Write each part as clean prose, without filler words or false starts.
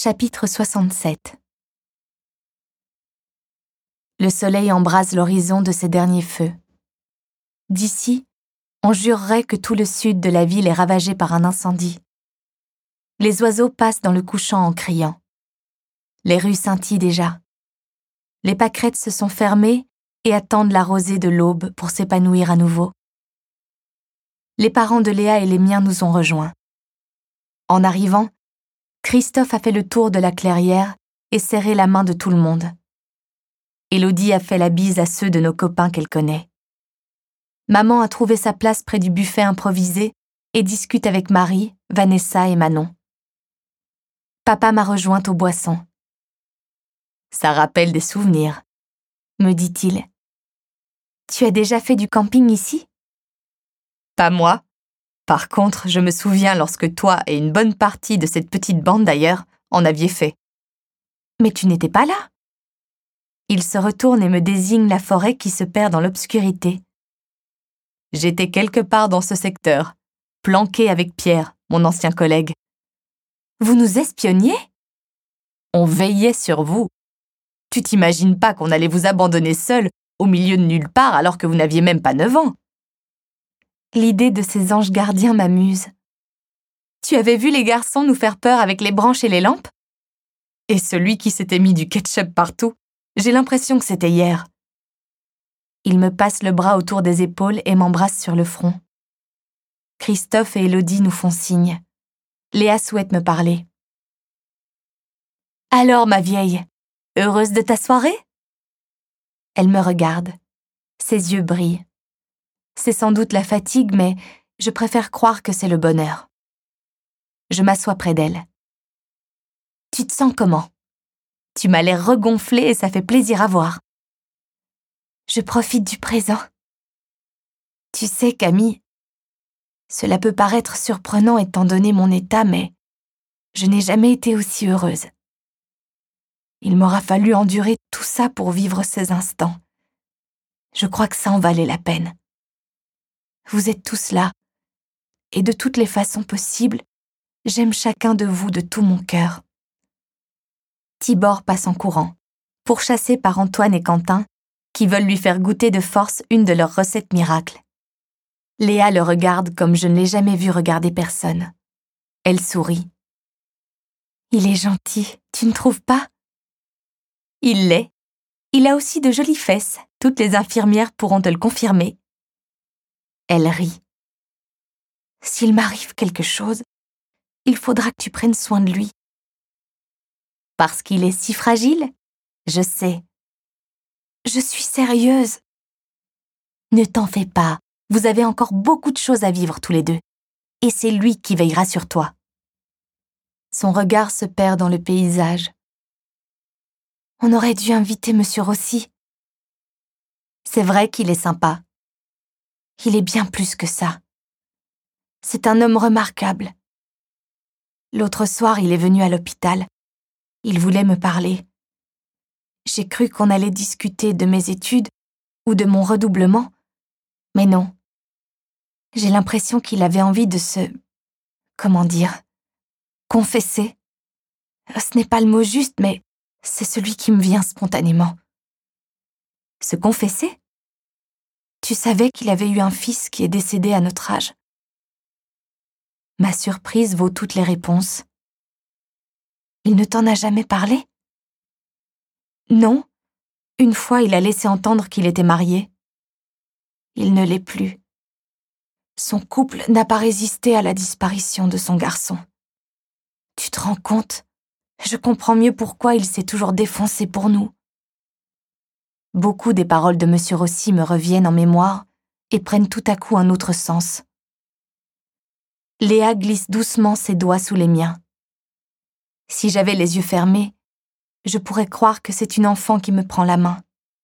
Chapitre 67. Le soleil embrase l'horizon de ses derniers feux. D'ici, on jurerait que tout le sud de la ville est ravagé par un incendie. Les oiseaux passent dans le couchant en criant. Les rues scintillent déjà. Les pâquerettes se sont fermées et attendent la rosée de l'aube pour s'épanouir à nouveau. Les parents de Léa et les miens nous ont rejoints. En arrivant, Christophe a fait le tour de la clairière et serré la main de tout le monde. Élodie a fait la bise à ceux de nos copains qu'elle connaît. Maman a trouvé sa place près du buffet improvisé et discute avec Marie, Vanessa et Manon. Papa m'a rejointe aux boissons. « Ça rappelle des souvenirs », me dit-il. « Tu as déjà fait du camping ici ?»« Pas moi. Par contre, je me souviens lorsque toi et une bonne partie de cette petite bande d'ailleurs en aviez fait. »« Mais tu n'étais pas là ?» Il se retourne et me désigne la forêt qui se perd dans l'obscurité. « J'étais quelque part dans ce secteur, planqué avec Pierre, mon ancien collègue. »« Vous nous espionniez ?»« On veillait sur vous. Tu t'imagines pas qu'on allait vous abandonner seul au milieu de nulle part alors que vous n'aviez même pas 9 ans. » L'idée de ces anges gardiens m'amuse. « Tu avais vu les garçons nous faire peur avec les branches et les lampes ? Et celui qui s'était mis du ketchup partout, j'ai l'impression que c'était hier. » Il me passe le bras autour des épaules et m'embrasse sur le front. Christophe et Élodie nous font signe. Léa souhaite me parler. « Alors, ma vieille, heureuse de ta soirée ?» Elle me regarde. Ses yeux brillent. C'est sans doute la fatigue, mais je préfère croire que c'est le bonheur. Je m'assois près d'elle. « Tu te sens comment ? Tu m'as l'air regonflée et ça fait plaisir à voir. » Je profite du présent. Tu sais, Camille, cela peut paraître surprenant étant donné mon état, mais je n'ai jamais été aussi heureuse. Il m'aura fallu endurer tout ça pour vivre ces instants. Je crois que ça en valait la peine. Vous êtes tous là, et de toutes les façons possibles, j'aime chacun de vous de tout mon cœur. Tibor passe en courant, pourchassé par Antoine et Quentin, qui veulent lui faire goûter de force une de leurs recettes miracles. Léa le regarde comme je ne l'ai jamais vu regarder personne. Elle sourit. « Il est gentil, tu ne trouves pas ? » « Il l'est. Il a aussi de jolies fesses, toutes les infirmières pourront te le confirmer. » Elle rit. « S'il m'arrive quelque chose, il faudra que tu prennes soin de lui. » « Parce qu'il est si fragile ? Je sais. » « Je suis sérieuse. » « Ne t'en fais pas, vous avez encore beaucoup de choses à vivre tous les deux. Et c'est lui qui veillera sur toi. » Son regard se perd dans le paysage. « On aurait dû inviter Monsieur Rossi. » C'est vrai qu'il est sympa. Il est bien plus que ça. C'est un homme remarquable. L'autre soir, il est venu à l'hôpital. Il voulait me parler. J'ai cru qu'on allait discuter de mes études ou de mon redoublement, mais non. J'ai l'impression qu'il avait envie de se... comment dire ? Confesser. Ce n'est pas le mot juste, mais c'est celui qui me vient spontanément. Se confesser ? Tu savais qu'il avait eu un fils qui est décédé à notre âge ? Ma surprise vaut toutes les réponses. Il ne t'en a jamais parlé ? Non. Une fois, il a laissé entendre qu'il était marié. Il ne l'est plus. Son couple n'a pas résisté à la disparition de son garçon. Tu te rends compte ? Je comprends mieux pourquoi il s'est toujours défoncé pour nous. Beaucoup des paroles de Monsieur Rossi me reviennent en mémoire et prennent tout à coup un autre sens. Léa glisse doucement ses doigts sous les miens. Si j'avais les yeux fermés, je pourrais croire que c'est une enfant qui me prend la main.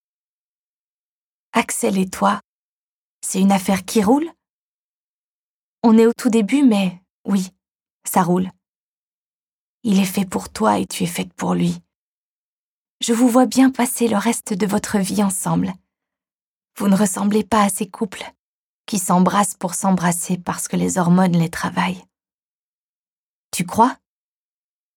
Axel et toi, c'est une affaire qui roule ? On est au tout début, mais oui, ça roule. Il est fait pour toi et tu es faite pour lui. Je vous vois bien passer le reste de votre vie ensemble. Vous ne ressemblez pas à ces couples qui s'embrassent pour s'embrasser parce que les hormones les travaillent. Tu crois ?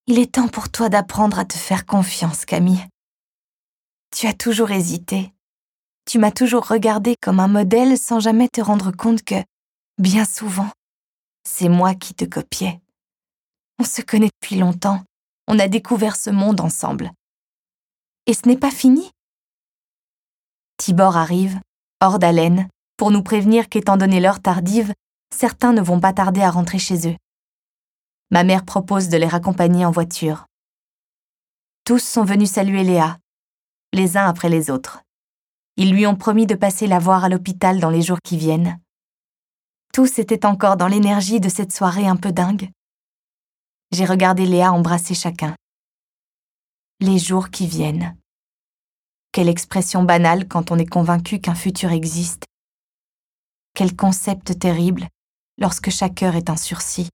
Il est temps pour toi d'apprendre à te faire confiance, Camille. Tu as toujours hésité. Tu m'as toujours regardé comme un modèle sans jamais te rendre compte que, bien souvent, c'est moi qui te copiais. On se connaît depuis longtemps. On a découvert ce monde ensemble. Et ce n'est pas fini. Tibor arrive, hors d'haleine, pour nous prévenir qu'étant donné l'heure tardive, certains ne vont pas tarder à rentrer chez eux. Ma mère propose de les raccompagner en voiture. Tous sont venus saluer Léa, les uns après les autres. Ils lui ont promis de passer la voir à l'hôpital dans les jours qui viennent. Tous étaient encore dans l'énergie de cette soirée un peu dingue. J'ai regardé Léa embrasser chacun. Les jours qui viennent. Quelle expression banale quand on est convaincu qu'un futur existe. Quel concept terrible lorsque chaque heure est un sursis.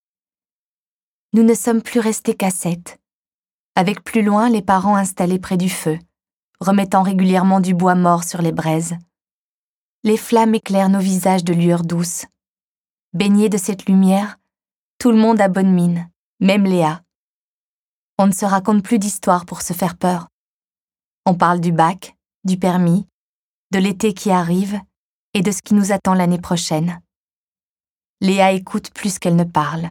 Nous ne sommes plus restés qu'à 7. Avec plus loin les parents installés près du feu, remettant régulièrement du bois mort sur les braises. Les flammes éclairent nos visages de lueurs douces. Baignés de cette lumière, tout le monde a bonne mine, même Léa. On ne se raconte plus d'histoires pour se faire peur. On parle du bac, du permis, de l'été qui arrive et de ce qui nous attend l'année prochaine. Léa écoute plus qu'elle ne parle.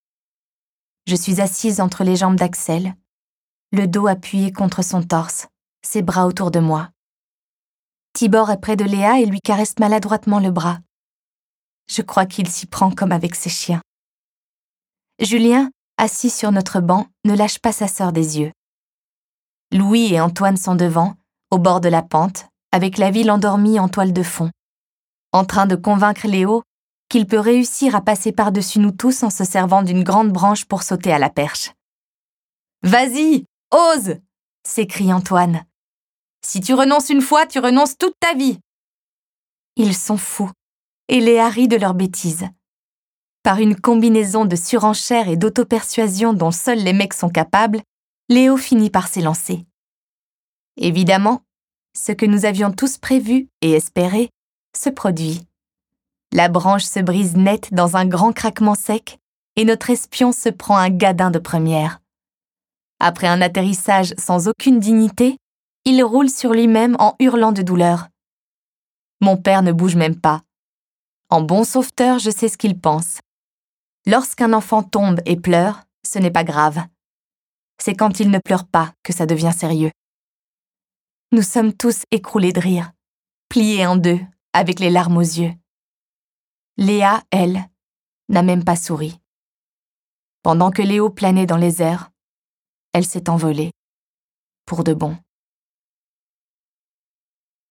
Je suis assise entre les jambes d'Axel, le dos appuyé contre son torse, ses bras autour de moi. Tibor est près de Léa et lui caresse maladroitement le bras. Je crois qu'il s'y prend comme avec ses chiens. Julien, assis sur notre banc, ne lâche pas sa sœur des yeux. Louis et Antoine sont devant, au bord de la pente, avec la ville endormie en toile de fond, en train de convaincre Léo qu'il peut réussir à passer par-dessus nous tous en se servant d'une grande branche pour sauter à la perche. « Vas-y, ose !» s'écrie Antoine. « Si tu renonces une fois, tu renonces toute ta vie !» Ils sont fous, et Léa rit de leurs bêtises. Par une combinaison de surenchère et d'auto-persuasion dont seuls les mecs sont capables, Léo finit par s'élancer. Évidemment, ce que nous avions tous prévu et espéré se produit. La branche se brise net dans un grand craquement sec et notre espion se prend un gadin de première. Après un atterrissage sans aucune dignité, il roule sur lui-même en hurlant de douleur. Mon père ne bouge même pas. En bon sauveteur, je sais ce qu'il pense. Lorsqu'un enfant tombe et pleure, ce n'est pas grave. C'est quand il ne pleure pas que ça devient sérieux. Nous sommes tous écroulés de rire, pliés en deux, avec les larmes aux yeux. Léa, elle, n'a même pas souri. Pendant que Léo planait dans les airs, elle s'est envolée, pour de bon.